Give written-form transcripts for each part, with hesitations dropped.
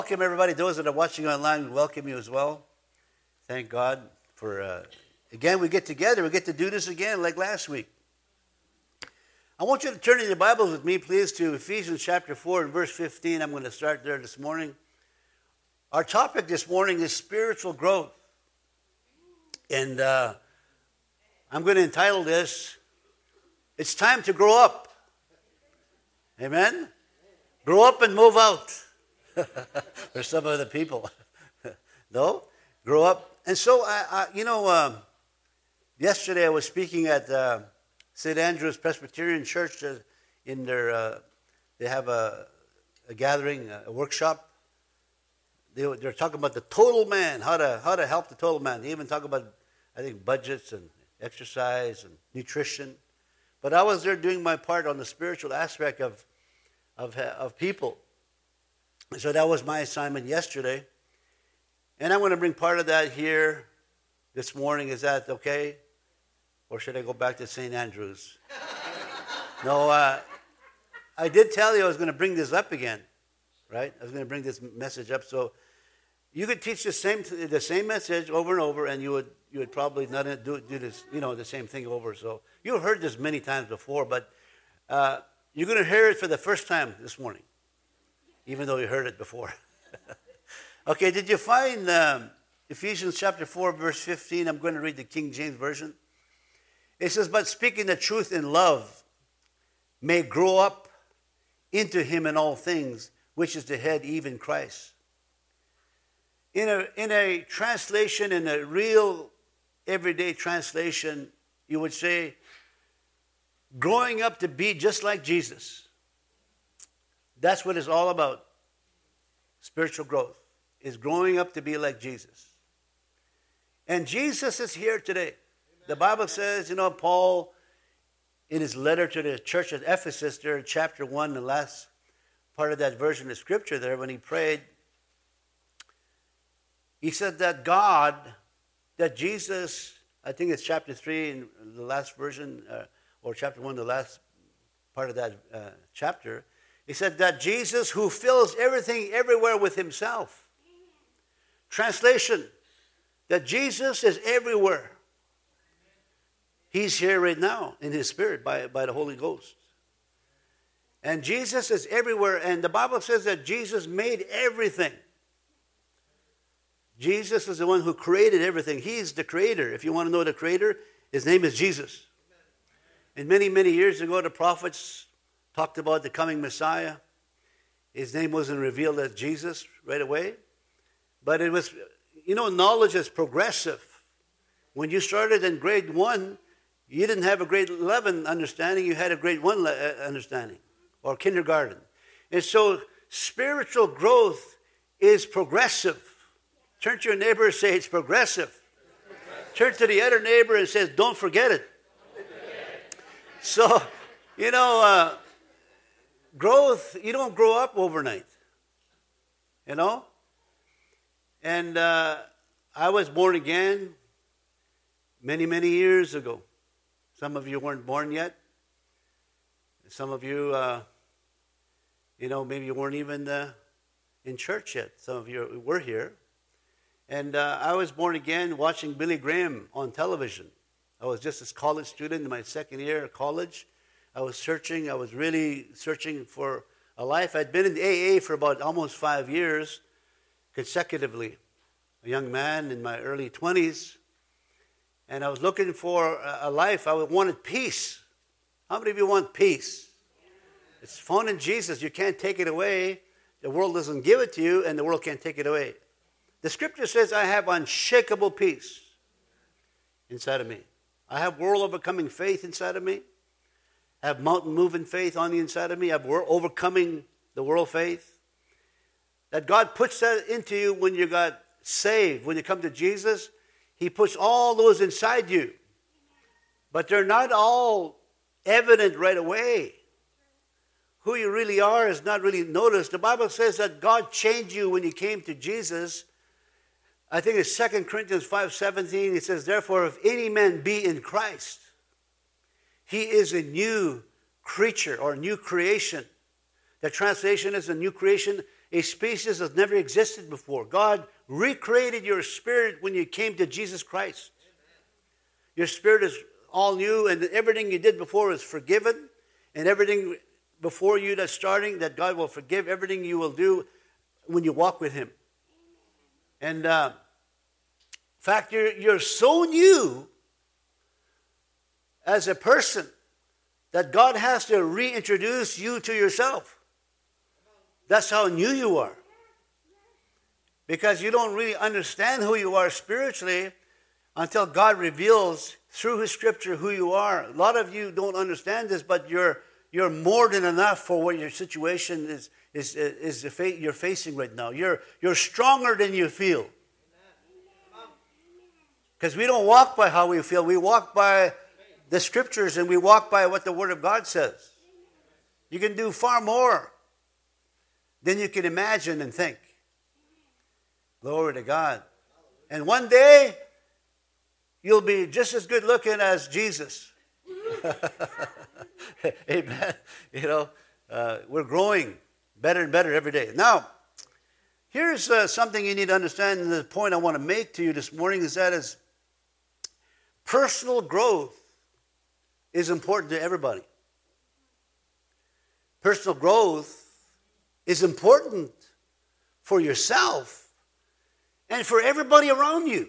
Welcome, everybody. Those that are watching online, we welcome you as well. Thank God for, again, we get together. We get to do this again like last week. I want you to turn in your Bibles with me, please, to Ephesians chapter 4 and verse 15. I'm going to start there this morning. Our topic this morning is spiritual growth. And I'm going to entitle this, It's Time to Grow Up. Amen? Grow up and move out. For some of the people. No? Grow up. And so, yesterday I was speaking at St. Andrew's Presbyterian Church in their, they have a gathering, a workshop. They're talking about the total man, how to help the total man. They even talk about, I think, budgets and exercise and nutrition. But I was there doing my part on the spiritual aspect of people. So that was my assignment yesterday. And I'm going to bring part of that here this morning. Is that okay? Or should I go back to St. Andrew's? No, I did tell you I was going to bring this up again, right? I was going to bring this message up. So you could teach the same message over and over, and you would probably not do this, the same thing over. So you've heard this many times before, but you're going to hear it for the first time this morning, even though you heard it before. Okay, did you find Ephesians chapter 4, verse 15? I'm going to read the King James Version. It says, "But speaking the truth in love may grow up into him in all things, which is the head, even Christ." In a translation, in a real everyday translation, you would say, growing up to be just like Jesus. That's what it's all about. Spiritual growth is growing up to be like Jesus. And Jesus is here today. The Bible says, Paul, in his letter to the church at Ephesus, there in chapter 1, the last part of that version of Scripture there, when he prayed, he said that that Jesus, I think it's chapter 3 in the last version, or chapter 1, the last part of that chapter, he said that Jesus, who fills everything everywhere with himself. Translation, that Jesus is everywhere. He's here right now in his spirit by the Holy Ghost. And Jesus is everywhere. And the Bible says that Jesus made everything. Jesus is the one who created everything. He's the creator. If you want to know the creator, his name is Jesus. And many, many years ago, the prophets talked about the coming Messiah. His name wasn't revealed as Jesus right away. But it was, knowledge is progressive. When you started in grade 1, you didn't have a grade 11 understanding. You had a grade 1 understanding, or kindergarten. And so spiritual growth is progressive. Turn to your neighbor and say, it's progressive. Turn to the other neighbor and say, don't forget it. So, growth, you don't grow up overnight, And I was born again many, many years ago. Some of you weren't born yet. Some of you, maybe you weren't even in church yet. Some of you were here. And I was born again watching Billy Graham on television. I was just a college student in my second year of college. I was really searching for a life. I'd been in the AA for about almost 5 years consecutively. A young man in my early 20s. And I was looking for a life. I wanted peace. How many of you want peace? It's found in Jesus. You can't take it away. The world doesn't give it to you, and the world can't take it away. The Scripture says, I have unshakable peace inside of me. I have world-overcoming faith inside of me. I have mountain-moving faith on the inside of me. I have overcoming the world faith. That God puts that into you when you got saved. When you come to Jesus, He puts all those inside you. But they're not all evident right away. Who you really are is not really noticed. The Bible says that God changed you when you came to Jesus. I think it's 2 Corinthians 5:17. It says, therefore, if any man be in Christ, he is a new creature or new creation. The translation is a new creation. a species that's never existed before. God recreated your spirit when you came to Jesus Christ. Your spirit is all new, and everything you did before is forgiven, and everything before you that's starting, that God will forgive everything you will do when you walk with Him. And in fact, you're so new as a person that God has to reintroduce you to yourself. That's how new you are. Because you don't really understand who you are spiritually until God reveals through His Scripture who you are. A lot of you don't understand this, but you're more than enough for what your situation you're facing right now. You're stronger than you feel. Because we don't walk by how we feel. We walk by the Scriptures, and we walk by what the Word of God says. You can do far more than you can imagine and think. Glory to God. And one day, you'll be just as good looking as Jesus. Amen. You know, we're growing better and better every day. Now, here's something you need to understand, and the point I want to make to you this morning is personal growth is important to everybody. Personal growth is important for yourself and for everybody around you.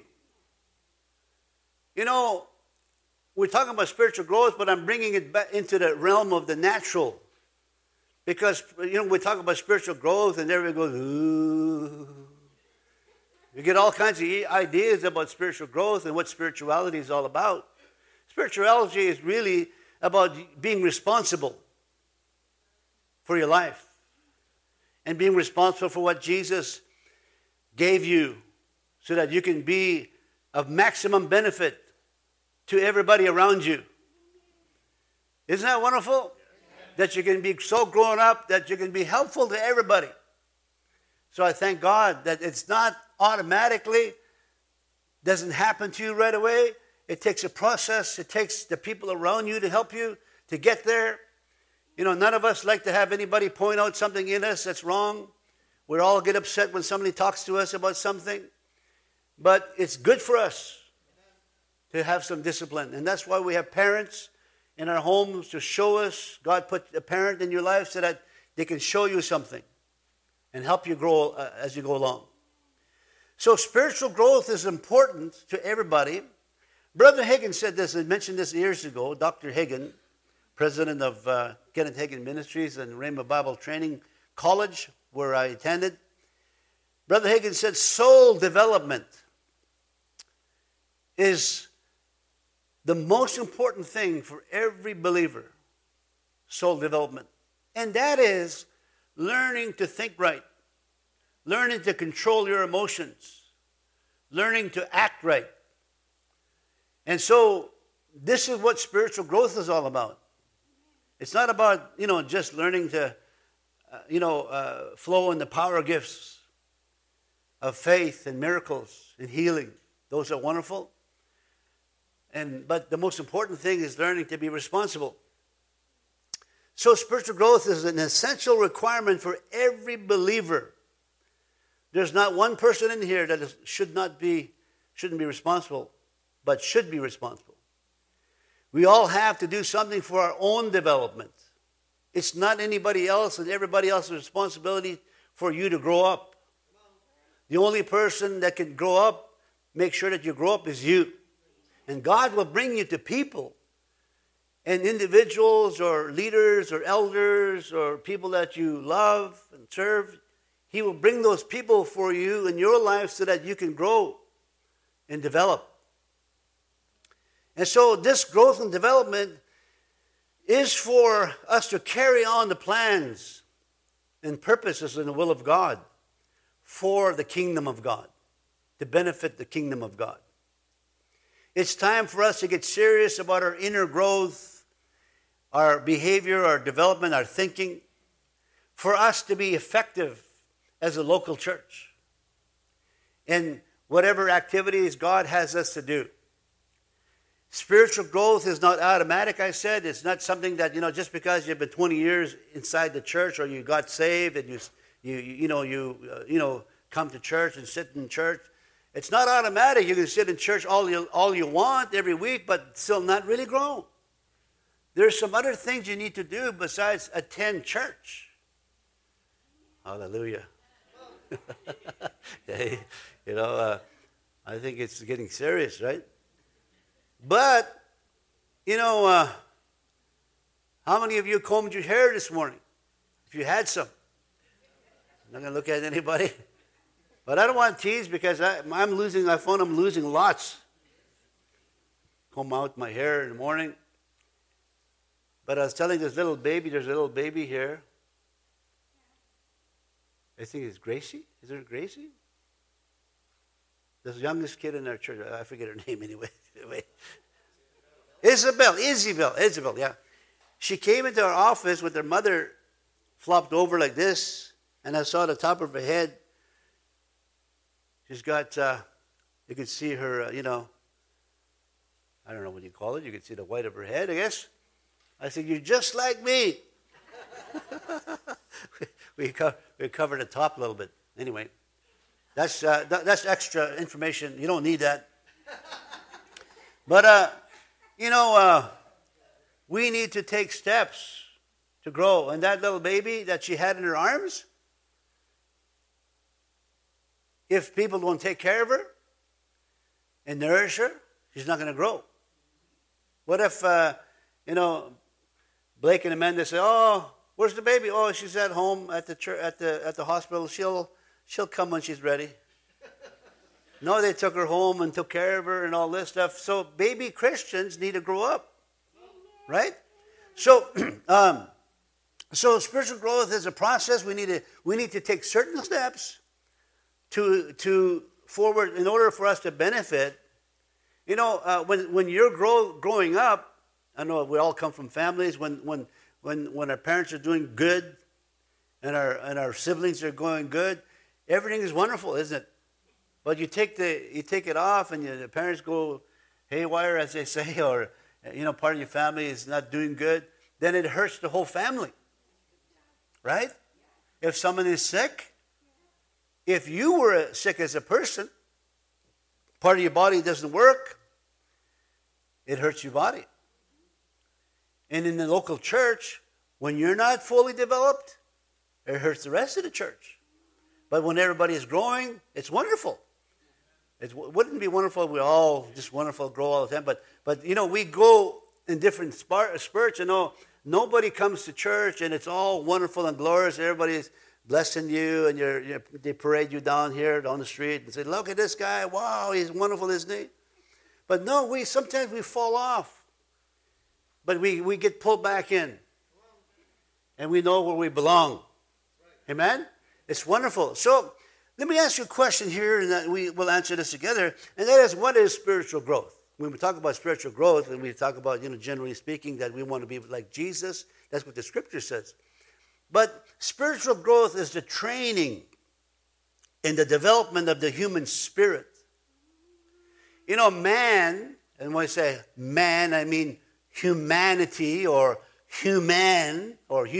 You know, we're talking about spiritual growth, but I'm bringing it back into the realm of the natural. Because, you know, we talk about spiritual growth and everybody goes, ooh. You get all kinds of ideas about spiritual growth and what spirituality is all about. Spirituality is really about being responsible for your life and being responsible for what Jesus gave you so that you can be of maximum benefit to everybody around you. Isn't that wonderful? That you can be so grown up that you can be helpful to everybody. So I thank God that it's not automatically, doesn't happen to you right away. It takes a process. It takes the people around you to help you to get there. You know, none of us like to have anybody point out something in us that's wrong. We all get upset when somebody talks to us about something. But it's good for us to have some discipline. And that's why we have parents in our homes to show us. God put a parent in your life so that they can show you something and help you grow as you go along. So spiritual growth is important to everybody. Brother Hagin said this, I mentioned this years ago. Dr. Hagin, president of Kenneth Hagin Ministries and Rhema Bible Training College, where I attended. Brother Hagin said soul development is the most important thing for every believer. Soul development. And that is learning to think right. Learning to control your emotions. Learning to act right. And so this is what spiritual growth is all about. It's not about, just learning to, flow in the power gifts of faith and miracles and healing. Those are wonderful. But the most important thing is learning to be responsible. So spiritual growth is an essential requirement for every believer. There's not one person in here that shouldn't be responsible, but should be responsible. We all have to do something for our own development. It's not anybody else and everybody else's responsibility for you to grow up. The only person that can grow up, make sure that you grow up, is you. And God will bring you to people and individuals or leaders or elders or people that you love and serve. He will bring those people for you in your life so that you can grow and develop. And so this growth and development is for us to carry on the plans and purposes in the will of God for the kingdom of God, to benefit the kingdom of God. It's time for us to get serious about our inner growth, our behavior, our development, our thinking, for us to be effective as a local church in whatever activities God has us to do. Spiritual growth is not automatic, I said. It's not something that, just because you've been 20 years inside the church or you got saved and you come to church and sit in church. It's not automatic. You can sit in church all you want every week, but still not really grow. There's some other things you need to do besides attend church. Hallelujah. Hey, I think it's getting serious, right? But, how many of you combed your hair this morning? If you had some. I'm not going to look at anybody. But I don't want to tease because I'm losing lots. Comb out my hair in the morning. But I was telling there's a little baby here. I think it's Gracie. Is there Gracie? The youngest kid in our church. I forget her name anyway. Isabel, yeah. She came into our office with her mother flopped over like this, and I saw the top of her head. She's got, you could see her, I don't know what you call it. You could see the white of her head, I guess. I said, you're just like me. we covered the top a little bit. Anyway, that's extra information. You don't need that. But, we need to take steps to grow. And that little baby that she had in her arms, if people don't take care of her and nourish her, she's not going to grow. What if, Blake and Amanda say, "Oh, where's the baby? Oh, she's at home at the church, at the hospital. She'll come when she's ready." No, they took her home and took care of her and all this stuff. So baby Christians need to grow up, right? So, so spiritual growth is a process. We need to take certain steps to forward in order for us to benefit. When you're growing up, I know we all come from families when our parents are doing good and our siblings are going good, everything is wonderful, isn't it? But you take it off and the parents go haywire, as they say, or part of your family is not doing good, then it hurts the whole family. Right? If someone is sick, if you were sick as a person, part of your body doesn't work, it hurts your body. And in the local church, when you're not fully developed, it hurts the rest of the church. But when everybody is growing, it's wonderful. It wouldn't be wonderful if we all just wonderful grow all the time. But we go in different spurts. Nobody comes to church and it's all wonderful and glorious. Everybody's blessing you and they parade you down here on the street and say, "Look at this guy. Wow, he's wonderful, isn't he?" But no, sometimes we fall off. But we get pulled back in. And we know where we belong. Amen? It's wonderful. So let me ask you a question here, and we will answer this together. And that is, what is spiritual growth? When we talk about spiritual growth, and we talk about, generally speaking, that we want to be like Jesus, that's what the scripture says. But spiritual growth is the training in the development of the human spirit. Man, and when I say man, I mean humanity or human.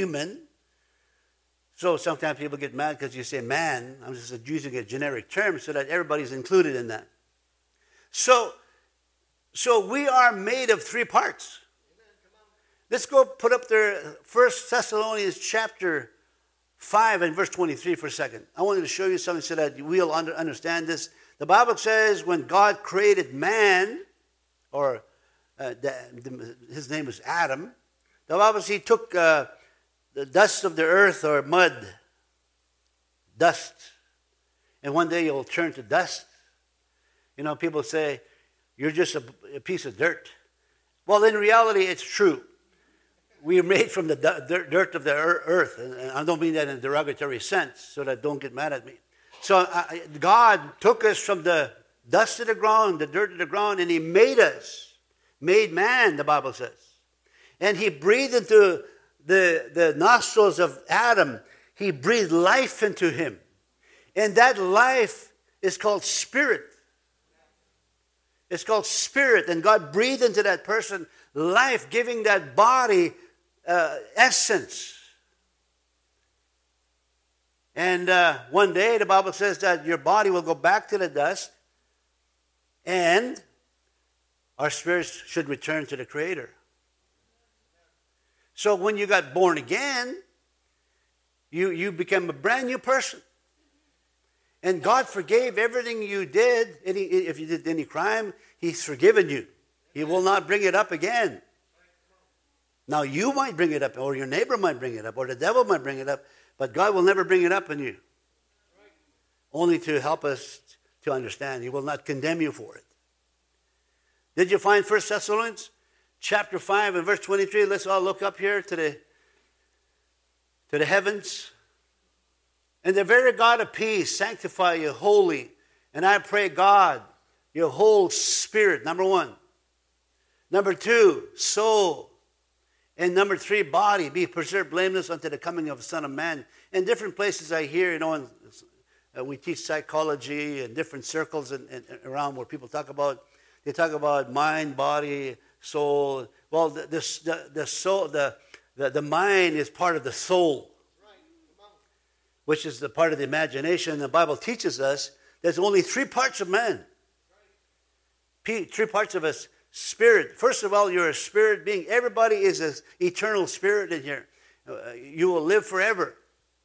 So sometimes people get mad because you say man. I'm just using a generic term so that everybody's included in that. So we are made of three parts. Let's go put up there 1 Thessalonians chapter 5 and verse 23 for a second. I wanted to show you something so that we'll understand this. The Bible says when God created man, or his name was Adam, the Bible says he took the dust of the earth, or mud, dust, and one day you'll turn to dust. People say, you're just a piece of dirt. Well, in reality, it's true. We are made from the dirt of the earth, and I don't mean that in a derogatory sense, so that don't get mad at me. So God took us from the dust of the ground, the dirt of the ground, and he made man, the Bible says. And he breathed into the nostrils of Adam, he breathed life into him. And that life is called spirit. It's called spirit. And God breathed into that person life, giving that body essence. And one day the Bible says that your body will go back to the dust and our spirits should return to the Creator. So when you got born again, you became a brand new person. And God forgave everything you did. If you did any crime, He's forgiven you. He will not bring it up again. Now you might bring it up, or your neighbor might bring it up, or the devil might bring it up, but God will never bring it up in you. Only to help us to understand. He will not condemn you for it. Did you find 1 Thessalonians chapter 5 and verse 23? Let's all look up here to the heavens. And the very God of peace sanctify you wholly. And I pray, God, your whole spirit, number one. Number two, soul. And number three, body, be preserved blameless unto the coming of the Son of Man. In different places I hear, we teach psychology in different circles and around where people talk about, they talk about mind, body, soul. Well, the soul, the mind is part of the soul, which is the part of the imagination. The Bible teaches us there's only three parts of man. Three parts of us. Spirit. First of all, you're a spirit being. Everybody is an eternal spirit in here. You will live forever.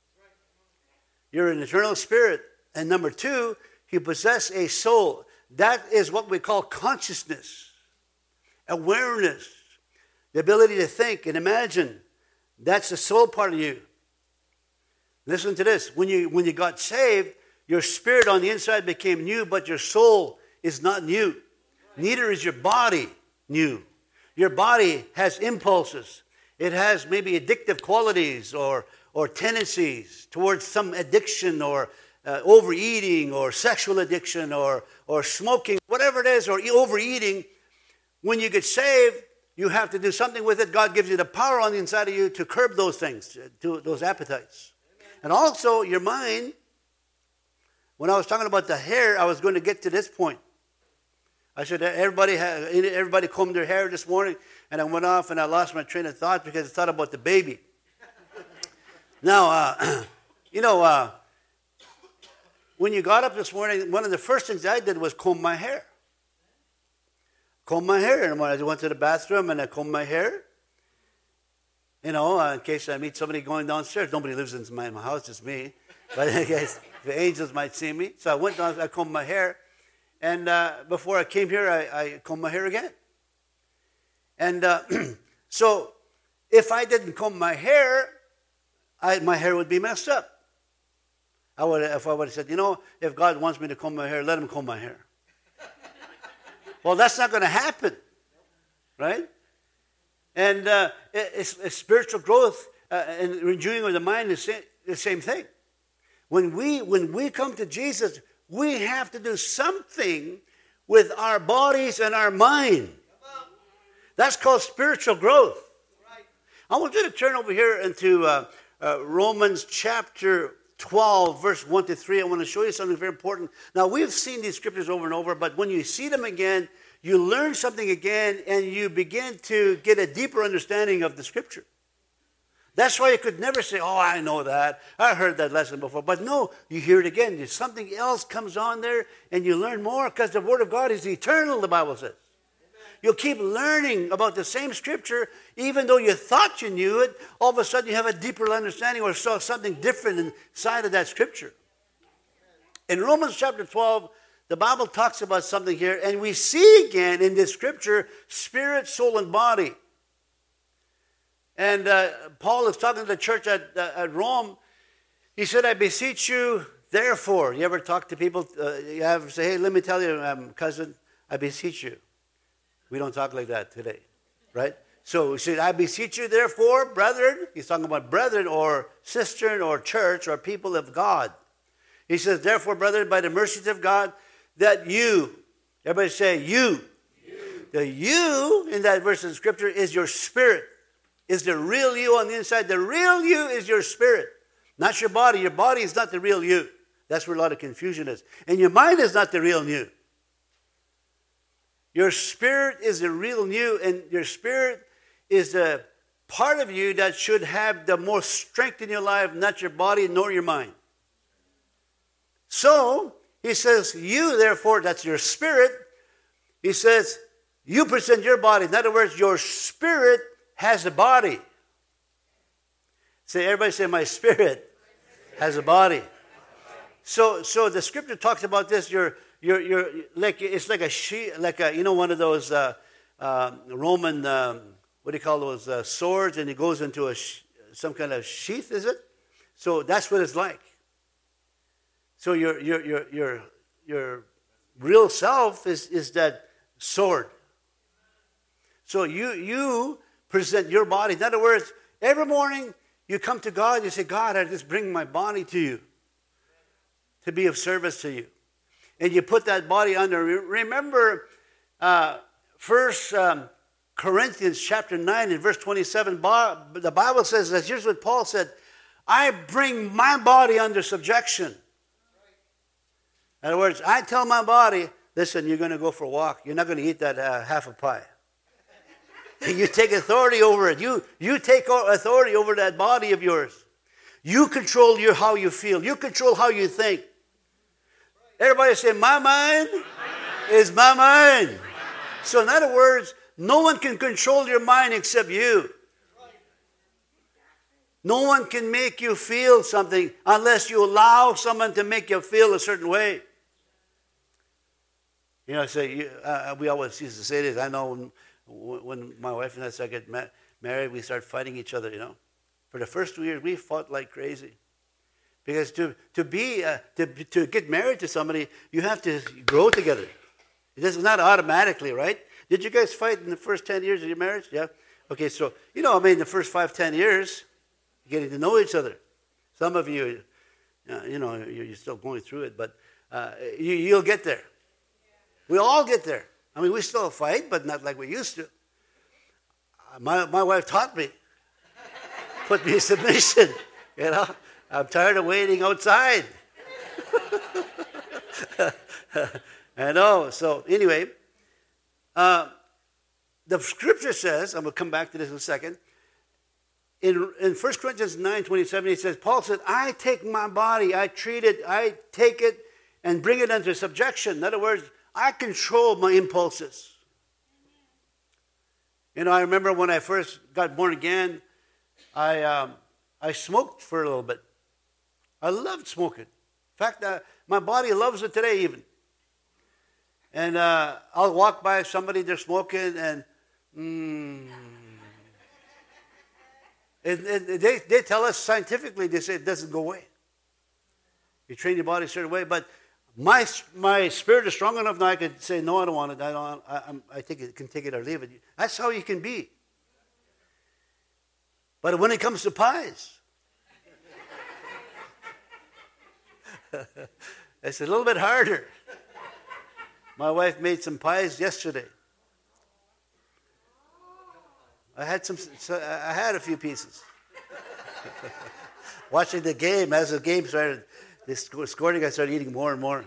You're an eternal spirit. And number two, you possess a soul. That is what we call consciousness, awareness, the ability to think and imagine. That's the soul part of you. Listen to this. When you got saved, your spirit on the inside became new, but your soul is not new. Neither is your body new. Your body has impulses. It has maybe addictive qualities or tendencies towards some addiction or overeating or sexual addiction or smoking, whatever it is, or overeating. When you get saved, you have to do something with it. God gives you the power on the inside of you to curb those things, those appetites. And also your mind. When I was talking about the hair, I was going to get to this point. I said, everybody combed their hair this morning, and I went off and I lost my train of thought because I thought about the baby. Now, when you got up this morning, one of the first things I did was comb my hair. Comb my hair. And when I went to the bathroom and I combed my hair, in case I meet somebody going downstairs. Nobody lives in my house, just me. But in case the angels might see me. So I went down, I combed my hair. And before I came here, I combed my hair again. And so if I didn't comb my hair, my hair would be messed up. If I would have said, if God wants me to comb my hair, let him comb my hair. Well, that's not going to happen, right? And it's spiritual growth and renewing of the mind is the same thing. When we come to Jesus, we have to do something with our bodies and our mind. That's called spiritual growth. I want you to turn over here into Romans chapter 12, verse 1 to 3. I want to show you something very important. Now, we've seen these scriptures over and over, but when you see them again, you learn something again, and you begin to get a deeper understanding of the scripture. That's why you could never say, oh, I know that. I heard that lesson before. But no, you hear it again. Something else comes on there, and you learn more because the Word of God is eternal, the Bible says. You'll keep learning about the same scripture, even though you thought you knew it, all of a sudden you have a deeper understanding or saw something different inside of that scripture. In Romans chapter 12, the Bible talks about something here, and we see again in this scripture, spirit, soul, and body. And Paul is talking to the church at Rome. He said, I beseech you, therefore. You ever talk to people, you ever say, hey, let me tell you, cousin, I beseech you. We don't talk like that today, right? So he said, I beseech you, therefore, brethren. He's talking about brethren or sister or church or people of God. He says, therefore, brethren, by the mercies of God, that you, everybody say, you. The you in that verse in Scripture is your spirit. Is the real you on the inside. The real you is your spirit, not your body. Your body is not the real you. That's where a lot of confusion is. And your mind is not the real you. Your spirit is the real you, and your spirit is the part of you that should have the most strength in your life, not your body nor your mind. So, he says, you therefore, that's your spirit, he says, you present your body. In other words, your spirit has a body. Say, everybody say, my spirit has a body. So the scripture talks about this. You're like, it's like a sheath, like a, one of those Roman, what do you call those swords, and it goes into some kind of sheath, is it? So that's what it's like. So your real self is that sword. So you present your body. In other words, every morning you come to God, you say, God, I just bring my body to you to be of service to you. And you put that body under. Remember 1 Corinthians chapter 9 and verse 27. The Bible says that here's what Paul said. I bring my body under subjection. In other words, I tell my body, listen, you're going to go for a walk. You're not going to eat that half a pie. You take authority over it. You take authority over that body of yours. You control how you feel. You control how you think. Everybody say, my mind is my mind. So in other words, no one can control your mind except you. No one can make you feel something unless you allow someone to make you feel a certain way. We always used to say this. I know when my wife and I started getting married, we started fighting each other, For the first 2 years, we fought like crazy. Because to get married to somebody, you have to grow together. This is not automatically, right? Did you guys fight in the first 10 years of your marriage? Yeah? Okay, so, the first 5-10 years, getting to know each other. Some of you, you're still going through it, but you'll get there. We all get there. I mean, we still fight, but not like we used to. My wife taught me. Put me in submission, I'm tired of waiting outside. I know. So anyway, the scripture says, I'm going to come back to this in a second. In 1 Corinthians 9:27, it says, Paul said, I take my body, I treat it, I take it and bring it under subjection. In other words, I control my impulses. I remember when I first got born again, I smoked for a little bit. I loved smoking. In fact, my body loves it today even. And I'll walk by somebody, they're smoking, and they tell us scientifically, they say it doesn't go away. You train your body a certain way, but my spirit is strong enough now I could say, no, I don't want it. I think it can take it or leave it. That's how you can be. But when it comes to pies, it's a little bit harder. My wife made some pies yesterday. I had a few pieces. Watching the game, as the game started, scoring, I started eating more and more.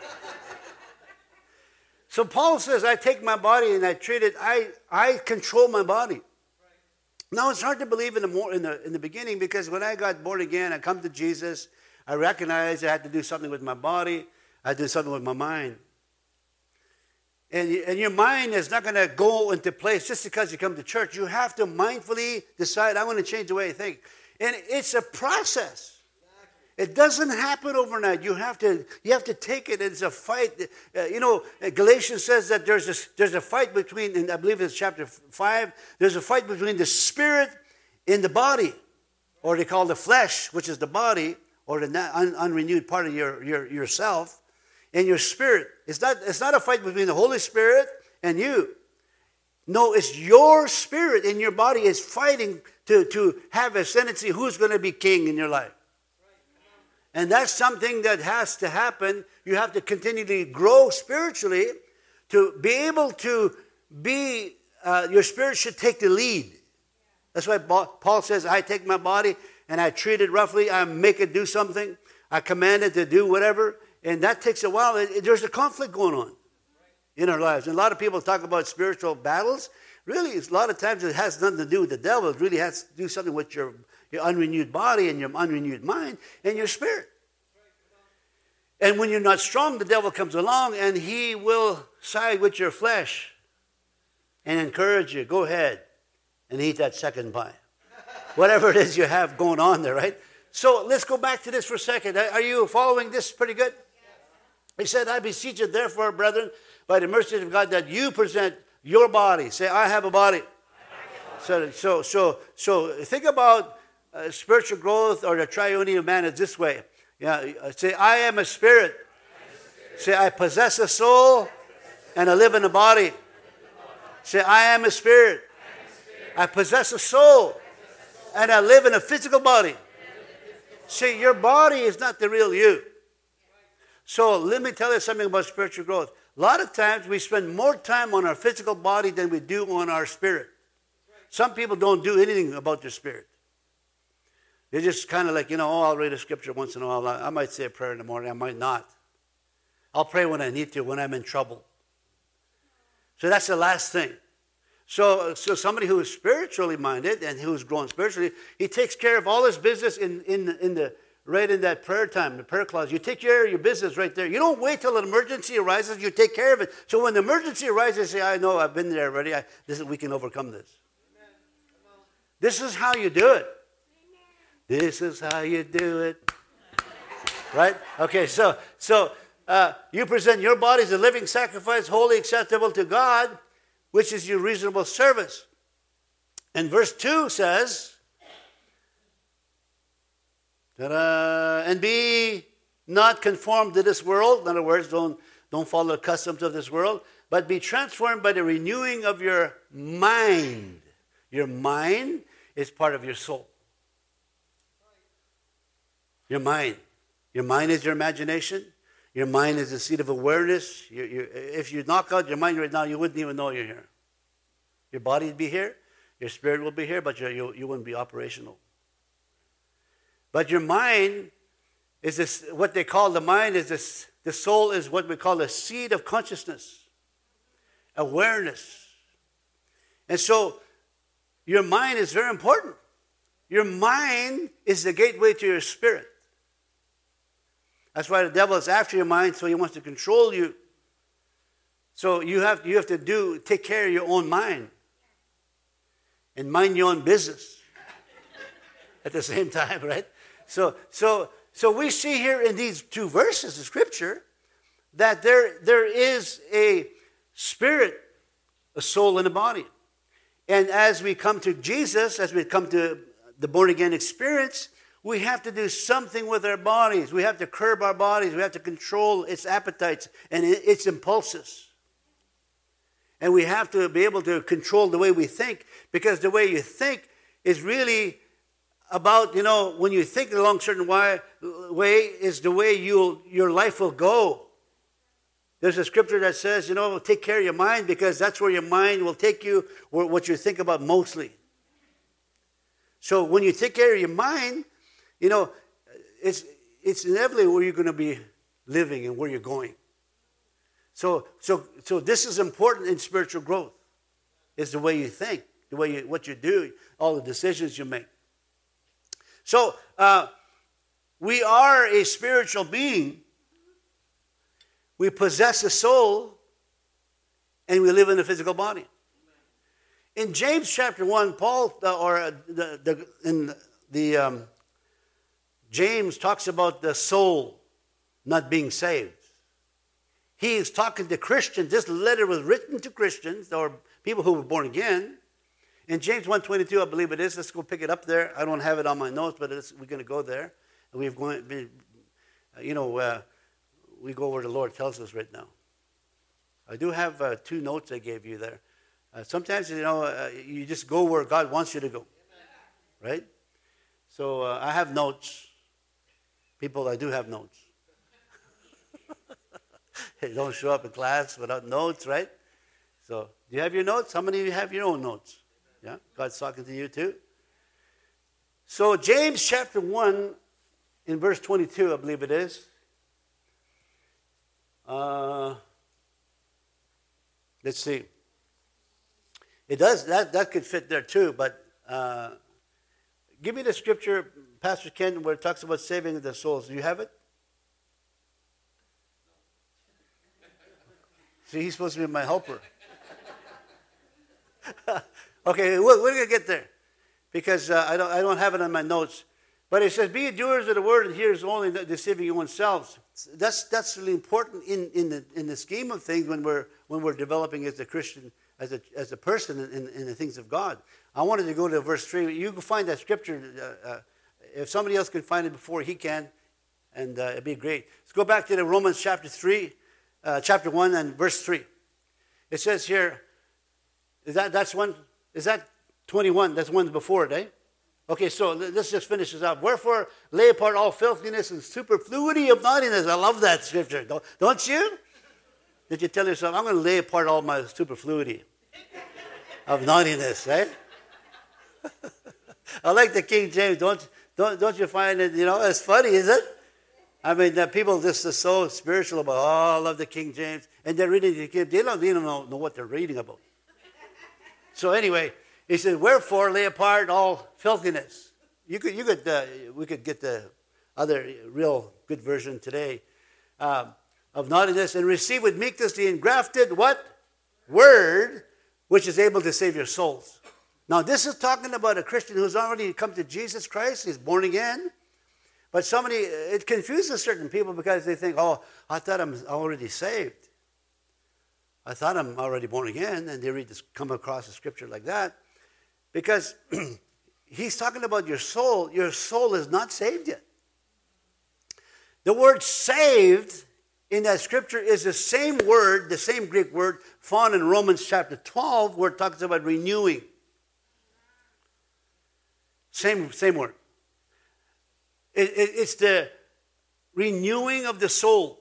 So Paul says, I take my body and I treat it, I control my body. Now it's hard to believe in the beginning, because when I got born again, I come to Jesus, I recognized I had to do something with my body, I had to do something with my mind. And your mind is not going to go into place just because you come to church. You have to mindfully decide, I want to change the way I think. And it's a process. It doesn't happen overnight. You have to take it. It's a fight. Galatians says that there's a fight between, and I believe it's chapter 5, there's a fight between the spirit and the body, or they call the flesh, which is the body, or the unrenewed part of yourself, and your spirit. It's not a fight between the Holy Spirit and you. No, it's your spirit and your body is fighting to have ascendancy. Who's going to be king in your life? And that's something that has to happen. You have to continually grow spiritually to be able to be, your spirit should take the lead. That's why Paul says, I take my body and I treat it roughly. I make it do something. I command it to do whatever. And that takes a while. There's a conflict going on in our lives. And a lot of people talk about spiritual battles. Really, a lot of times it has nothing to do with the devil. It really has to do something with your unrenewed body and your unrenewed mind and your spirit. And when you're not strong, the devil comes along and he will side with your flesh and encourage you. Go ahead and eat that second pie. Whatever it is you have going on there, right? So let's go back to this for a second. Are you following this pretty good? He said, I beseech you therefore, brethren, by the mercy of God, that you present your body. Say, I have a body. So think about spiritual growth or the triunity of man is this way. Say, I am a spirit. Say, I possess a soul and I live in a body. Say, I am a spirit. I possess a soul and I live in a physical body. See, your body is not the real you. So let me tell you something about spiritual growth. A lot of times we spend more time on our physical body than we do on our spirit. Some people don't do anything about their spirit. They're just kind of like, I'll read a scripture once in a while. I might say a prayer in the morning. I might not. I'll pray when I need to, when I'm in trouble. So that's the last thing. So somebody who is spiritually minded and who's growing spiritually, he takes care of all his business right in that prayer time, the prayer clause. You take care of your business right there. You don't wait till an emergency arises. You take care of it. So when the emergency arises, you say, I know, I've been there already. We can overcome this. This is how you do it. This is how you do it. Right? Okay, so you present your body as a living sacrifice, wholly acceptable to God, which is your reasonable service. And verse 2 says, and be not conformed to this world. In other words, don't follow the customs of this world, but be transformed by the renewing of your mind. Your mind is part of your soul. Your mind. Your mind is your imagination. Your mind is the seat of awareness. If you knock out your mind right now, you wouldn't even know you're here. Your body would be here. Your spirit will be here, but you wouldn't be operational. But your mind is this, what they call the mind is this, the soul is what we call the seat of consciousness, awareness. And so your mind is very important. Your mind is the gateway to your spirit. That's why the devil is after your mind, so he wants to control you. So you have to take care of your own mind and mind your own business at the same time, right? So we see here in these two verses of Scripture that there is a spirit, a soul, and a body. And as we come to Jesus, as we come to the born-again experience, we have to do something with our bodies. We have to curb our bodies. We have to control its appetites and its impulses. And we have to be able to control the way we think, because the way you think is really about, when you think along a certain way is the way your life will go. There's a scripture that says, take care of your mind, because that's where your mind will take you, what you think about mostly. So when you take care of your mind, it's inevitably where you're going to be living and where you're going. So this is important in spiritual growth. It's the way you think, what you do, all the decisions you make. So we are a spiritual being. We possess a soul, and we live in a physical body. In James chapter 1, James talks about the soul not being saved. He is talking to Christians. This letter was written to Christians or people who were born again. In James 1:22, I believe it is. Let's go pick it up there. I don't have it on my notes, but we're going to go there. And we go where the Lord tells us right now. I do have 2 notes I gave you there. Sometimes, you just go where God wants you to go, right? So I have notes. People, I do have notes. They don't show up in class without notes, right? So do you have your notes? How many of you have your own notes? Yeah, God's talking to you too. So James chapter 1 in verse 22, I believe it is. Let's see. It does, that could fit there too, but give me the scripture, Pastor Ken, where it talks about saving the souls. Do you have it? See, he's supposed to be my helper. Okay, we're going to get there because I don't have it on my notes. But it says, be doers of the word and hearers only, not deceiving your own selves. That's really important in the scheme of things when we're developing as a Christian, as a person in the things of God. I wanted to go to verse 3. You can find that scripture. If somebody else can find it before he can, and it'd be great. Let's go back to the Romans chapter 1 and verse 3. It says here, is that 21? That's one before it, eh? Okay, so let's just finish this up. Wherefore, lay apart all filthiness and superfluity of naughtiness. I love that scripture. Don't you? Did you tell yourself, I'm going to lay apart all my superfluity of naughtiness, right? I like the King James. Don't you find it, it's funny, is it? I mean, people just are so spiritual about, I love the King James. And they're reading the King James. They don't even know what they're reading about. So anyway, he says, wherefore lay apart all filthiness. We could get the other real good version today of naughtiness and receive with meekness the engrafted what? Word, which is able to save your souls. Now this is talking about a Christian who's already come to Jesus Christ. He's born again. But it confuses certain people because they think, I thought I'm already saved. I thought I'm already born again. And they come across a scripture like that. Because he's talking about your soul. Your soul is not saved yet. The word saved in that scripture is the same word, the same Greek word found in Romans chapter 12 where it talks about renewing. Same word. It's the renewing of the soul.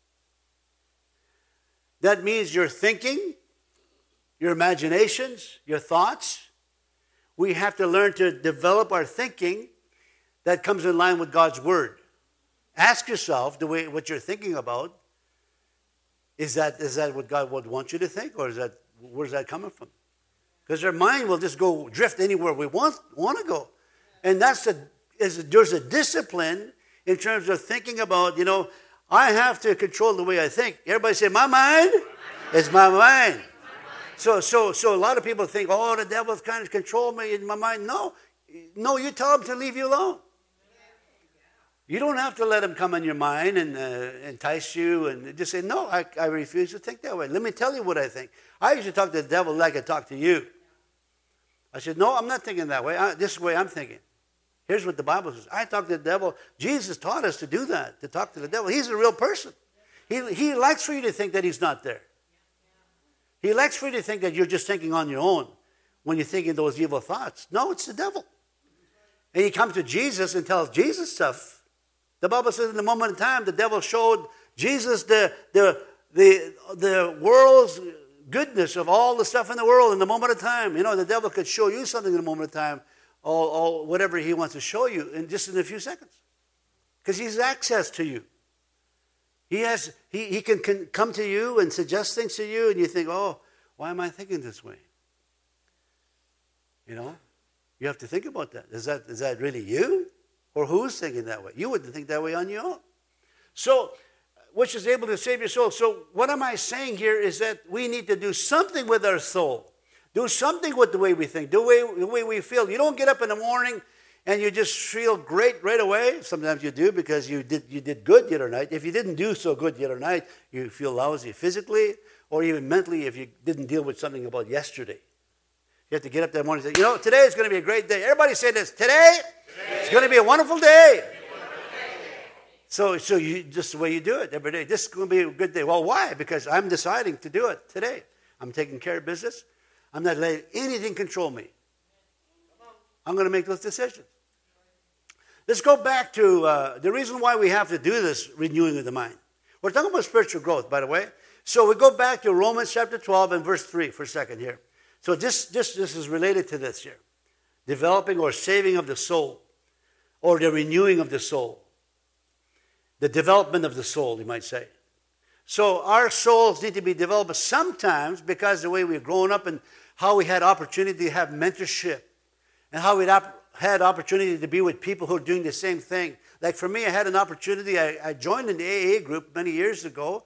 That means your thinking, your imaginations, your thoughts. We have to learn to develop our thinking that comes in line with God's word. Ask yourself what you're thinking about. Is that what God would want you to think, or where's that coming from? Because our mind will just go drift anywhere we want to go, and there's a discipline in terms of thinking about. I have to control the way I think. Everybody say, my mind is my mind. So a lot of people think, the devil's trying to control me in my mind. No, you tell him to leave you alone. You don't have to let him come in your mind and entice you and just say, no, I refuse to think that way. Let me tell you what I think. I used to talk to the devil like I talk to you. I said, no, I'm not thinking that way. This is the way I'm thinking. Here's what the Bible says. I talk to the devil. Jesus taught us to do that, to talk to the devil. He's a real person. He likes for you to think that he's not there. He likes for you to think that you're just thinking on your own when you're thinking those evil thoughts. No, it's the devil. And you come to Jesus and tells Jesus stuff. The Bible says in the moment in time, the devil showed Jesus the world's goodness of all the stuff in the world in the moment of time. The devil could show you something in the moment of time, all whatever he wants to show you in just in a few seconds. Because he has access to you. He can come to you and suggest things to you, and you think, why am I thinking this way? You have to think about that. Is that really you? Or who's thinking that way? You wouldn't think that way on your own. So, which is able to save your soul. So what am I saying here is that we need to do something with our soul. Do something with the way we think, the way we feel. You don't get up in the morning and you just feel great right away. Sometimes you do because you did good the other night. If you didn't do so good the other night, you feel lousy physically or even mentally if you didn't deal with something about yesterday. You have to get up that morning and say, today is going to be a great day. Everybody say this, today it's going to be a wonderful day. So you just the way you do it every day. This is going to be a good day. Well, why? Because I'm deciding to do it today. I'm taking care of business. I'm not letting anything control me. I'm going to make those decisions. Let's go back to the reason why we have to do this renewing of the mind. We're talking about spiritual growth, by the way. So we go back to Romans chapter 12 and verse 3 for a second here. So this is related to this here. Developing or saving of the soul, or the renewing of the soul. The development of the soul, you might say. So our souls need to be developed sometimes because the way we've grown up and how we had opportunity to have mentorship and how we had opportunity to be with people who are doing the same thing. Like for me, I had an opportunity. I joined an AA group many years ago,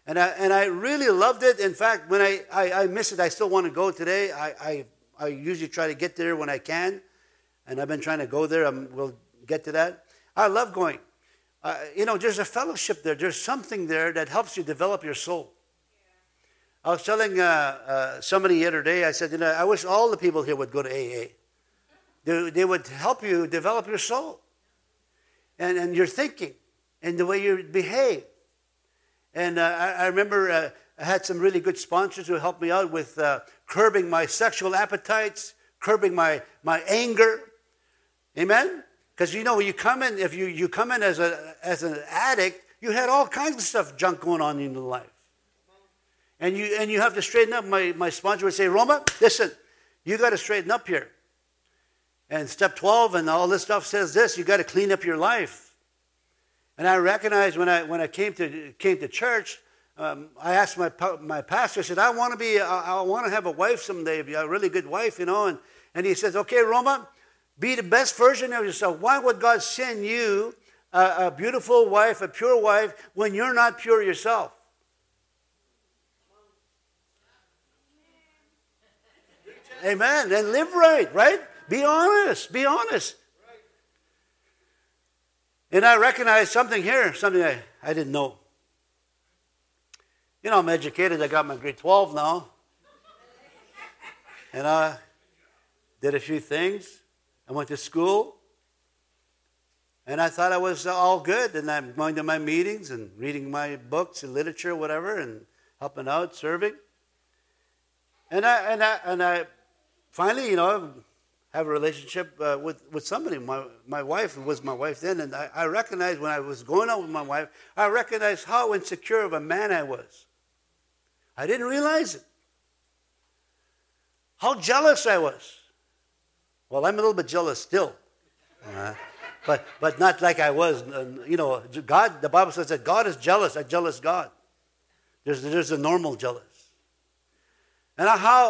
And I really loved it. In fact, when I miss it, I still want to go today. I usually try to get there when I can. And I've been trying to go there. We'll get to that. I love going. There's a fellowship there. There's something there that helps you develop your soul. I was telling somebody the other day, I said, I wish all the people here would go to AA. They would help you develop your soul and your thinking and the way you behave. And I remember I had some really good sponsors who helped me out with curbing my sexual appetites, curbing my anger. Amen? Because when you come in, if you come in as an addict, you had all kinds of stuff, junk going on in your life. And you have to straighten up. My sponsor would say, Roma, listen, you got to straighten up here. And step 12 and all this stuff says this, you got to clean up your life. And I recognized when I came to church, I asked my pastor, I said, I want to have a wife someday, a really good wife, And he says, okay, Roma, be the best version of yourself. Why would God send you a beautiful wife, a pure wife, when you're not pure yourself? Amen. And live right? Be honest. And I recognize something here, something I didn't know. I'm educated. I got my grade 12 now. And I did a few things. I went to school. And I thought I was all good. And I'm going to my meetings and reading my books and literature, whatever, and helping out, serving. And I finally, have a relationship with somebody. My wife was my wife then, and I recognized when I was going out with my wife, I recognized how insecure of a man I was. I didn't realize it. How jealous I was. Well, I'm a little bit jealous still. But not like I was. God, the Bible says that God is jealous, a jealous God. There's a normal jealous. And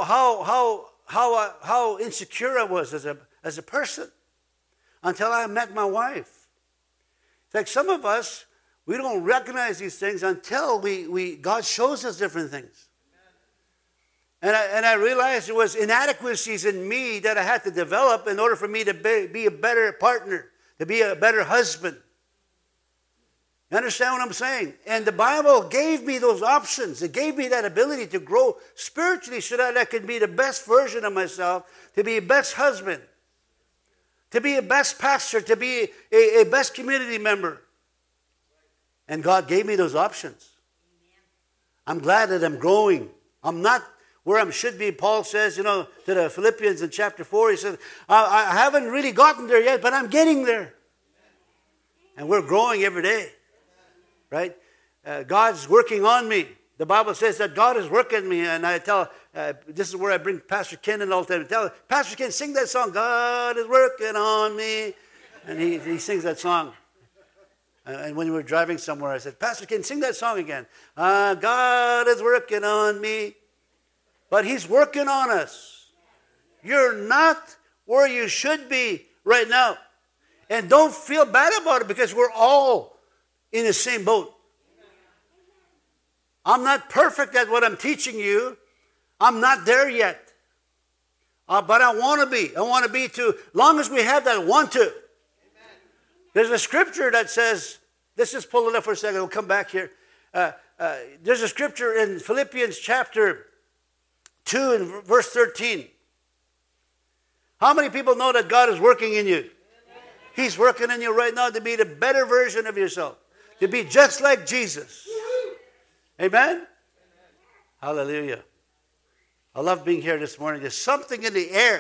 how insecure I was as a person until I met my wife. It's like some of us, we don't recognize these things until God shows us different things. And I realized there was inadequacies in me that I had to develop in order for me to be a better partner, to be a better husband. You understand what I'm saying? And the Bible gave me those options. It gave me that ability to grow spiritually so that I could be the best version of myself, to be a best husband, to be a best pastor, to be a best community member. And God gave me those options. I'm glad that I'm growing. I'm not where I should be. Paul says, to the Philippians in chapter 4, he says, I haven't really gotten there yet, but I'm getting there. And we're growing every day. Right? God's working on me. The Bible says that God is working on me. And I tell, this is where I bring Pastor Ken in all the time. I tell Pastor Ken, sing that song, God is working on me. And he sings that song. And when we were driving somewhere, I said, Pastor Ken, sing that song again. God is working on me. But he's working on us. You're not where you should be right now. And don't feel bad about it because we're all in the same boat. I'm not perfect at what I'm teaching you. I'm not there yet. But I want to be. I want to be too. Long as we have that want to. There's a scripture that says, let's just pull it up for a second. We'll come back here. There's a scripture in Philippians chapter 2 and verse 13. How many people know that God is working in you? He's working in you right now to be the better version of yourself. To be just like Jesus. Amen? Hallelujah. I love being here this morning. There's something in the air.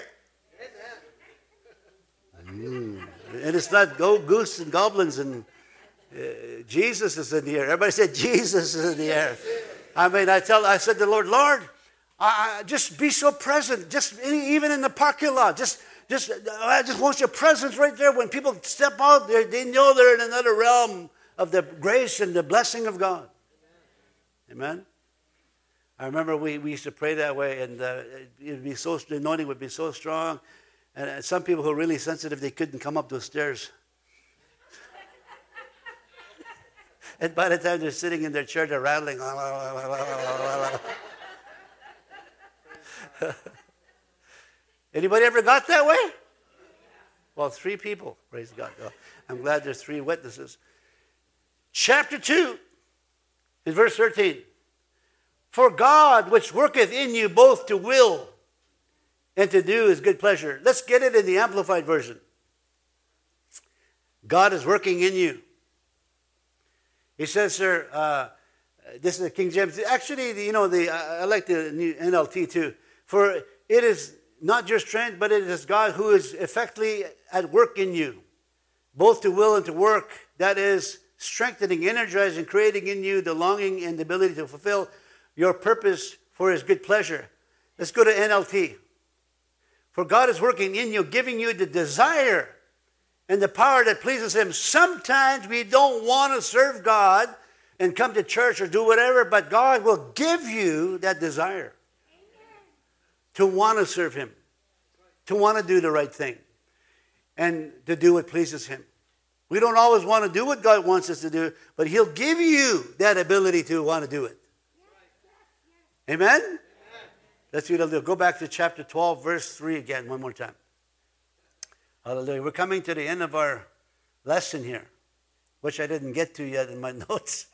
And it's not goose and goblins and Jesus is in the air. Everybody said Jesus is in the air. I mean, I said to the Lord, I just be so present. Just even in the parking lot. I just want your presence right there. When people step out, they know they're in another realm of the grace and the blessing of God. Amen? I remember we used to pray that way, and the anointing would be so strong. And some people who are really sensitive, they couldn't come up those stairs. And by the time they're sitting in their chair, they're rattling. Anybody ever got that way? Well, 3 people, praise God. Oh, I'm glad there's 3 witnesses. Chapter 2, in verse 13. For God, which worketh in you both to will and to do his good pleasure. Let's get it in the Amplified Version. God is working in you. He says, sir, this is the King James. Actually, I like the new NLT too. For it is not your strength, but it is God who is effectively at work in you, both to will and to work. That is, strengthening, energizing, creating in you the longing and the ability to fulfill your purpose for his good pleasure. Let's go to NLT. For God is working in you, giving you the desire and the power that pleases him. Sometimes we don't want to serve God and come to church or do whatever, but God will give you that desire to want to serve him, to want to do the right thing, and to do what pleases him. We don't always want to do what God wants us to do, but he'll give you that ability to want to do it. Amen? Let's read a little. Go back to chapter 12, verse 3 again, one more time. Hallelujah. We're coming to the end of our lesson here, which I didn't get to yet in my notes.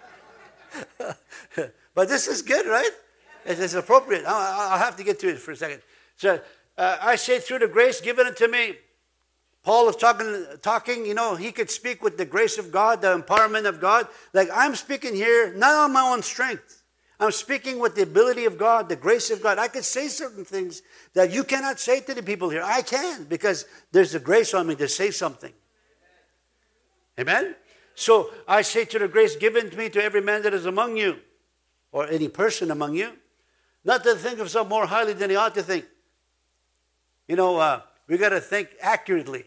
But this is good, right? It's appropriate. I'll have to get to it for a second. So, I say through the grace given unto me. Paul is talking, he could speak with the grace of God, the empowerment of God. Like I'm speaking here, not on my own strength. I'm speaking with the ability of God, the grace of God. I could say certain things that you cannot say to the people here. I can, because there's the grace on me to say something. Amen? So I say to the grace given to me to every man that is among you, or any person among you, not to think of himself more highly than he ought to think. We got to think accurately,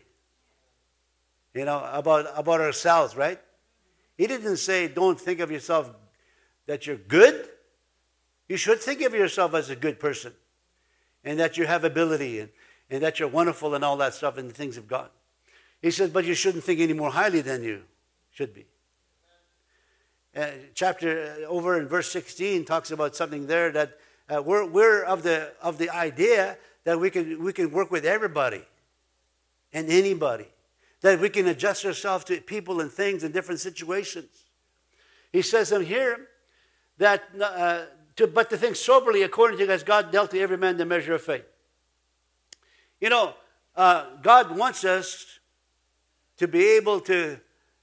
about ourselves, right? He didn't say don't think of yourself that you're good. You should think of yourself as a good person, and that you have ability, and that you're wonderful and all that stuff in the things of God. He says, but you shouldn't think any more highly than you should be. Chapter over in verse 16 talks about something there that we're of the idea that we can work with everybody and anybody, that we can adjust ourselves to people and things in different situations. He says in here that but to think soberly according to as God dealt to every man the measure of faith. God wants us to be able to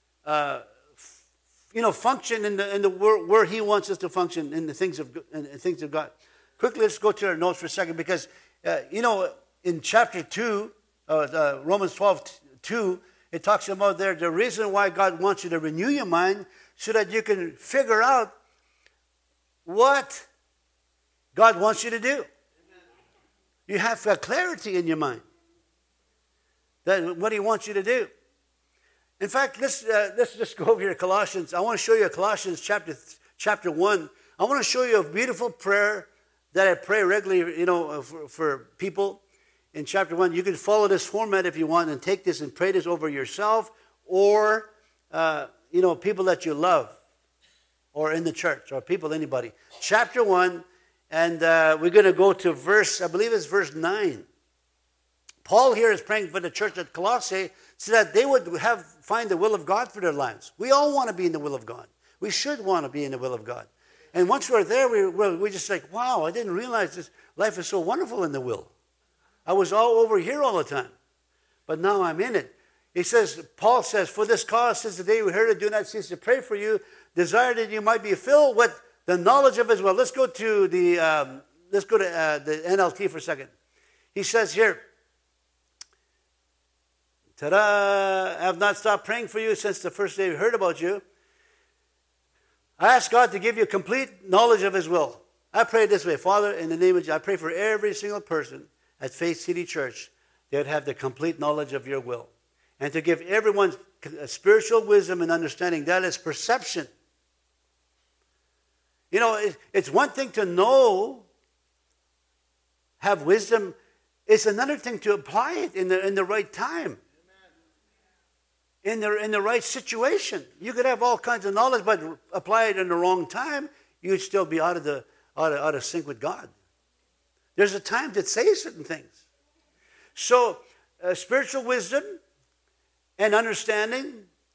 function in the where he wants us to function in the things of God. Quickly, let's go to our notes for a second, because in chapter 2, Romans 12:2, it talks about there the reason why God wants you to renew your mind, so that you can figure out what God wants you to do. Amen. You have clarity in your mind that what he wants you to do. In fact, let's just go over here to Colossians. I want to show you Colossians chapter 1. I want to show you a beautiful prayer that I pray regularly, for people. In chapter 1, you can follow this format if you want and take this and pray this over yourself, or people that you love, or in the church, or anybody. Chapter 1, and we're going to go to I believe it's verse 9. Paul here is praying for the church at Colossae so that they would find the will of God for their lives. We all want to be in the will of God. We should want to be in the will of God. And once we're there, we're just like, wow, I didn't realize this life is so wonderful in the will. I was all over here all the time, but now I'm in it. Paul says, for this cause, since the day we heard it, do not cease to pray for you, desire that you might be filled with the knowledge of his will. Let's go to the NLT for a second. He says here, I have not stopped praying for you since the first day we heard about you. I ask God to give you complete knowledge of his will. I pray this way, Father, in the name of Jesus, I pray for every single person at Faith City Church, they would have the complete knowledge of your will. And to give everyone spiritual wisdom and understanding, that is perception. It's one thing to know, have wisdom. It's another thing to apply it in the right time. in the right situation. You could have all kinds of knowledge, but apply it in the wrong time, you'd still be out of sync with God. There's a time to say certain things. So, spiritual wisdom and understanding,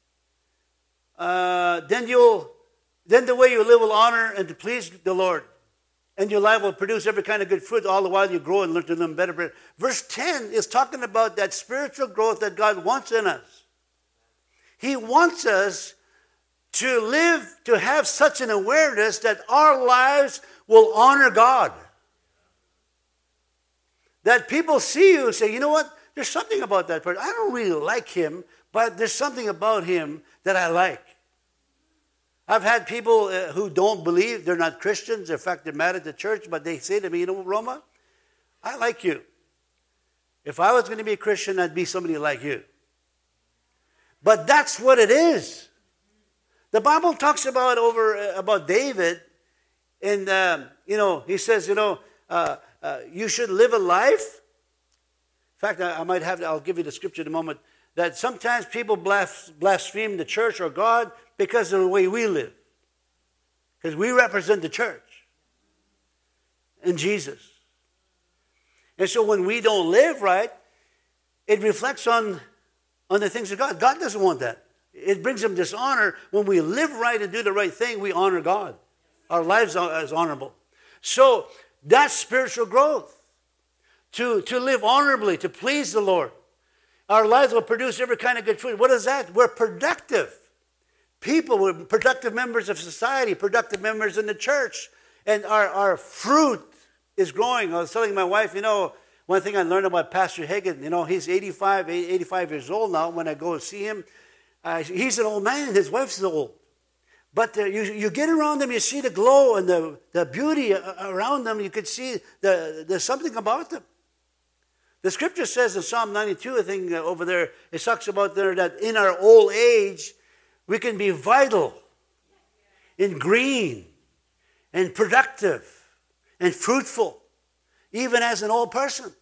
then the way you live will honor and to please the Lord. And your life will produce every kind of good fruit all the while you grow and learn to live better. Verse 10 is talking about that spiritual growth that God wants in us. He wants us to live, to have such an awareness that our lives will honor God. That people see you and say, you know what? There's something about that person. I don't really like him, but there's something about him that I like. I've had people who don't believe, they're not Christians. In fact, they're mad at the church, but they say to me, you know, Roma, I like you. If I was going to be a Christian, I'd be somebody like you. But that's what it is. The Bible talks about David, and he says, you should live a life. In fact, I'll give you the scripture in a moment, that sometimes people blaspheme the church or God because of the way we live. Because we represent the church and Jesus. And so when we don't live right, it reflects on the things of God. God doesn't want that. It brings him dishonor. When we live right and do the right thing, we honor God. Our lives are as honorable. So that's spiritual growth. To live honorably, to please the Lord. Our lives will produce every kind of good fruit. What is that? We're productive people. We're productive members of society, productive members in the church. And our fruit is growing. I was telling my wife, one thing I learned about Pastor Hagen, he's 85 years old now. When I go see him, he's an old man. His wife's old. But you get around them, you see the glow and the beauty around them. You could see there's something about them. The scripture says in Psalm 92, I think over there, it talks about there that in our old age, we can be vital and green and productive and fruitful, even as an old person.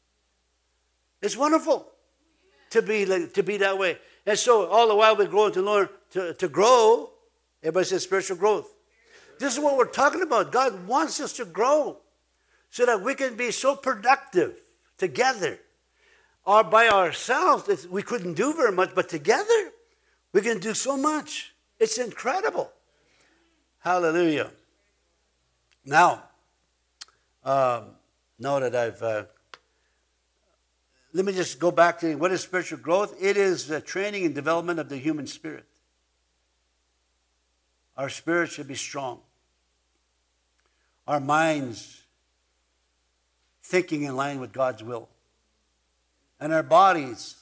It's wonderful to be that way. And so all the while we're growing to learn to grow. Everybody says spiritual growth. This is what we're talking about. God wants us to grow so that we can be so productive together. Or by ourselves, we couldn't do very much, but together we can do so much. It's incredible. Hallelujah. Now that I've... let me just go back to what is spiritual growth. It is the training and development of the human spirit. Our spirit should be strong. Our minds thinking in line with God's will. And our bodies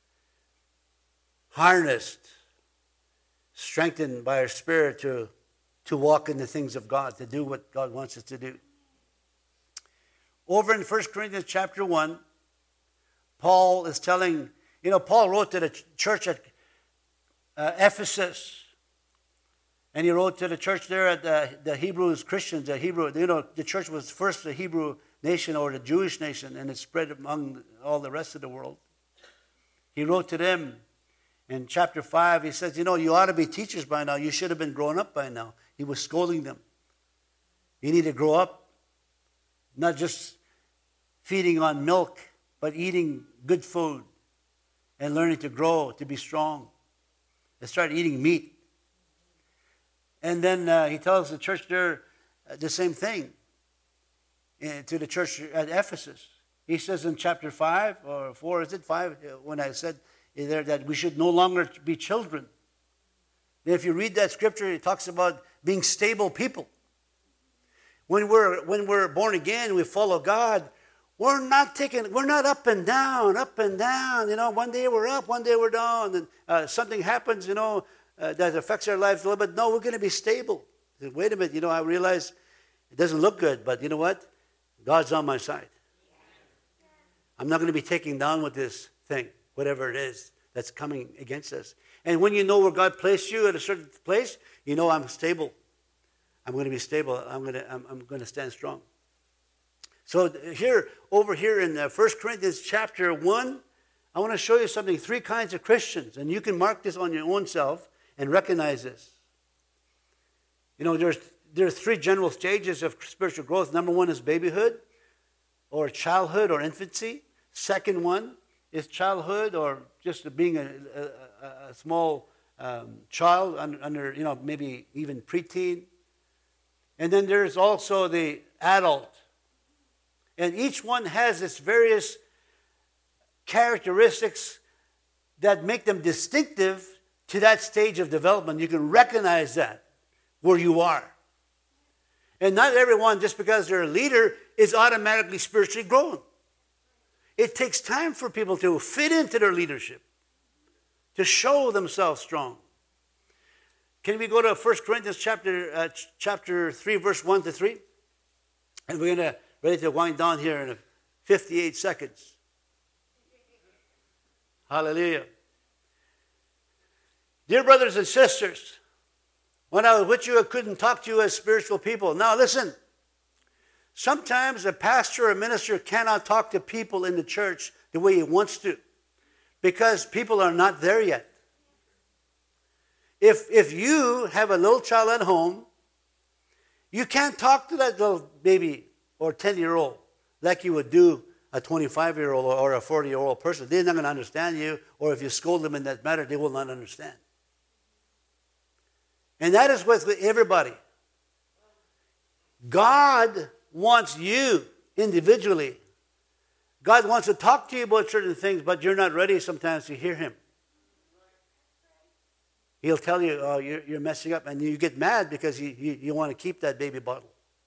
harnessed, strengthened by our spirit to walk in the things of God, to do what God wants us to do. Over in 1 Corinthians chapter 1, Paul is telling, Paul wrote to the church at Ephesus. And he wrote to the church there at the Hebrews, Christians, the church was first the Hebrew nation or the Jewish nation, and it spread among all the rest of the world. He wrote to them in chapter 5, he says, you ought to be teachers by now. You should have been grown up by now. He was scolding them. You need to grow up, not just feeding on milk, but eating good food and learning to grow, to be strong, and start eating meat. And then he tells the church there the same thing to the church at Ephesus. He says in chapter 5 or 4, is it 5, when I said there that we should no longer be children. And if you read that scripture, it talks about being stable people. When we're born again, we follow God. We're not up and down. One day we're up, one day we're down, and something happens, that affects our lives a little bit. No, we're going to be stable. Wait a minute, I realize it doesn't look good, but you know what? God's on my side. I'm not going to be taken down with this thing, whatever it is that's coming against us. And when you know where God placed you at a certain place, I'm stable. I'm going to be stable. I'm going to stand strong. So over here in 1 Corinthians chapter 1, I want to show you something. 3 kinds of Christians. And you can mark this on your own self and recognize this. You know, there are 3 general stages of spiritual growth. Number 1 is babyhood or childhood or infancy. Second one is childhood or just being a small child under, you know, maybe even preteen. And then there's also the adult. And each one has its various characteristics that make them distinctive to that stage of development. You can recognize that where you are. And not everyone, just because they're a leader, is automatically spiritually grown. It takes time for people to fit into their leadership, to show themselves strong. Can we go to 1 Corinthians chapter 3, verse 1 to 3? And we're going to ready to wind down here in 58 seconds. Hallelujah. Dear brothers and sisters, when I was with you, I couldn't talk to you as spiritual people. Now listen, sometimes a pastor or minister cannot talk to people in the church the way he wants to because people are not there yet. If you have a little child at home, you can't talk to that little baby or 10-year-old like you would do a 25-year-old or a 40-year-old person. They're not going to understand you, or if you scold them in that matter, they will not understand. And that is with everybody. God wants you individually. God wants to talk to you about certain things, but you're not ready sometimes to hear him. He'll tell you, oh, you're messing up, and you get mad because you want to keep that baby bottle.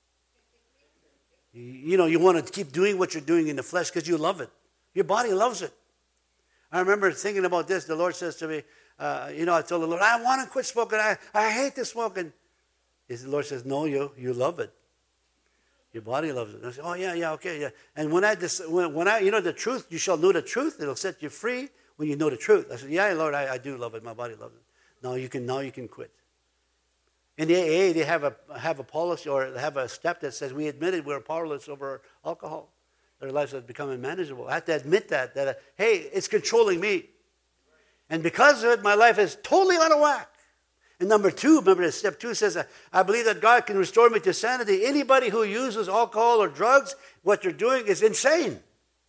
You know, you want to keep doing what you're doing in the flesh because you love it. Your body loves it. I remember thinking about this. The Lord says to me, you know, I told the Lord, I want to quit smoking. I hate this smoking. The Lord says, no, you love it. Your body loves it. And I said, oh, yeah, okay, yeah. And when I, you know, the truth, you shall know the truth. It'll set you free when you know the truth. I said, yeah, Lord, I do love it. My body loves it. Now you can quit. In the AA, they have a policy or have a step that says we admitted we're powerless over alcohol. Their lives have become unmanageable. I have to admit that hey, it's controlling me. And because of it, my life is totally out of whack. And number 2, remember step 2 says, I believe that God can restore me to sanity. Anybody who uses alcohol or drugs, what you're doing is insane.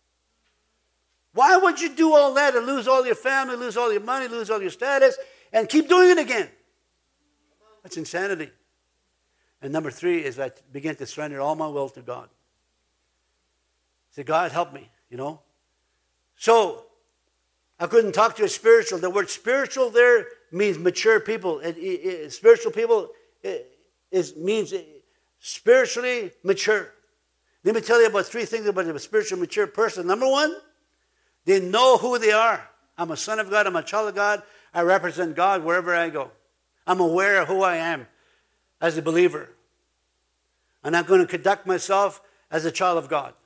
Why would you do all that and lose all your family, lose all your money, lose all your status, and keep doing it again? That's insanity. And number 3 is I begin to surrender all my will to God. Say, God, help me, you know. So, I couldn't talk to you spiritual. The word spiritual there means mature people. Spiritual people means spiritually mature. Let me tell you about 3 things about a spiritually mature person. Number 1, they know who they are. I'm a son of God. I'm a child of God. I represent God wherever I go. I'm aware of who I am as a believer. And I'm going to conduct myself as a child of God.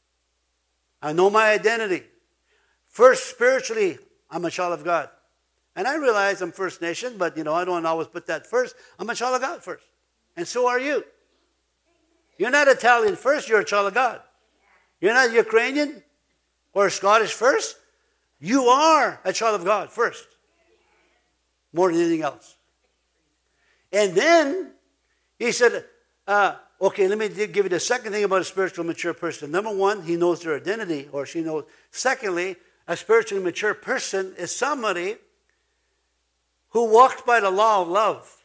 I know my identity. First, spiritually, I'm a child of God. And I realize I'm First Nation, but, you know, I don't always put that first. I'm a child of God first. And so are you. You're not Italian first, you're a child of God. You're not Ukrainian or Scottish first. You are a child of God first. More than anything else. And then, he said, okay, let me give you the second thing about a spiritually mature person. Number 1, he knows their identity, or she knows. Secondly, a spiritually mature person is somebody who walks by the law of love.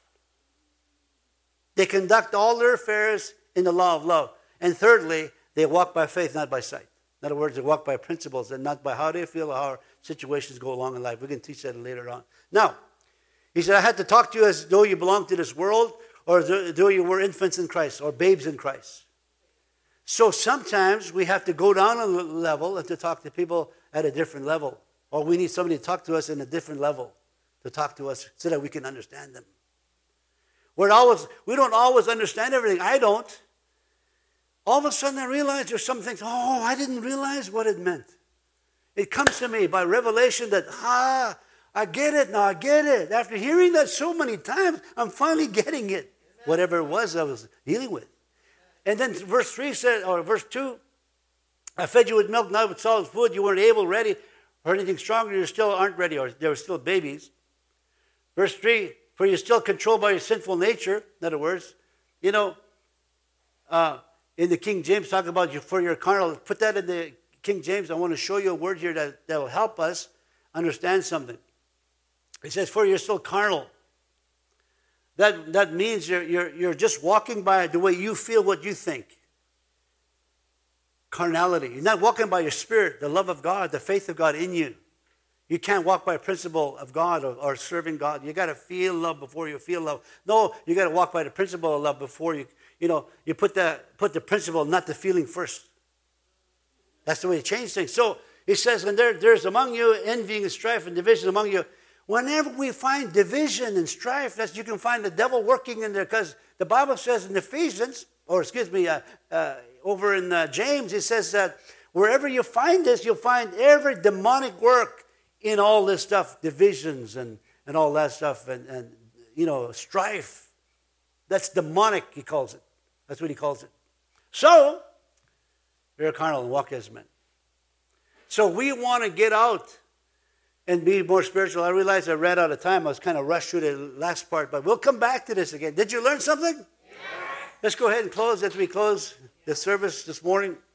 They conduct all their affairs in the law of love. And thirdly, they walk by faith, not by sight. In other words, they walk by principles and not by how they feel or how situations go along in life. We can teach that later on. Now, he said, I had to talk to you as though you belonged to this world or as though you were infants in Christ or babes in Christ. So sometimes we have to go down a level and to talk to people at a different level. Or we need somebody to talk to us in a different level to talk to us so that we can understand them. We don't always understand everything. I don't. All of a sudden I realize there's some things, oh, I didn't realize what it meant. It comes to me by revelation that, I get it now, I get it. After hearing that so many times, I'm finally getting it. Whatever it was I was dealing with. And then verse 3 said, or verse 2, I fed you with milk, not with solid food. You weren't ready. or anything stronger, you still aren't ready, or they're still babies. Verse 3, for you're still controlled by your sinful nature. In other words, in the King James, talk about you for your carnal. Put that in the King James. I want to show you a word here that will help us understand something. It says, for you're still carnal. That means you're just walking by the way you feel, what you think. Carnality. You're not walking by your spirit, the love of God, the faith of God in you. You can't walk by a principle of God or serving God. You got to feel love before you feel love. No, you got to walk by the principle of love before you put the principle, not the feeling first. That's the way to change things. So he says, and there's among you envying and strife and division among you. Whenever we find division and strife, you can find the devil working in there, because the Bible says in Ephesians, over in James, it says that wherever you find this, you'll find every demonic work in all this stuff, divisions and all that stuff, and strife. That's demonic, he calls it. That's what he calls it. So, we're carnal and walk as men. So we want to get out and be more spiritual. I realized I ran out of time. I was kind of rushed through the last part, but we'll come back to this again. Did you learn something? Yes. Let's go ahead and close as we close the service this morning.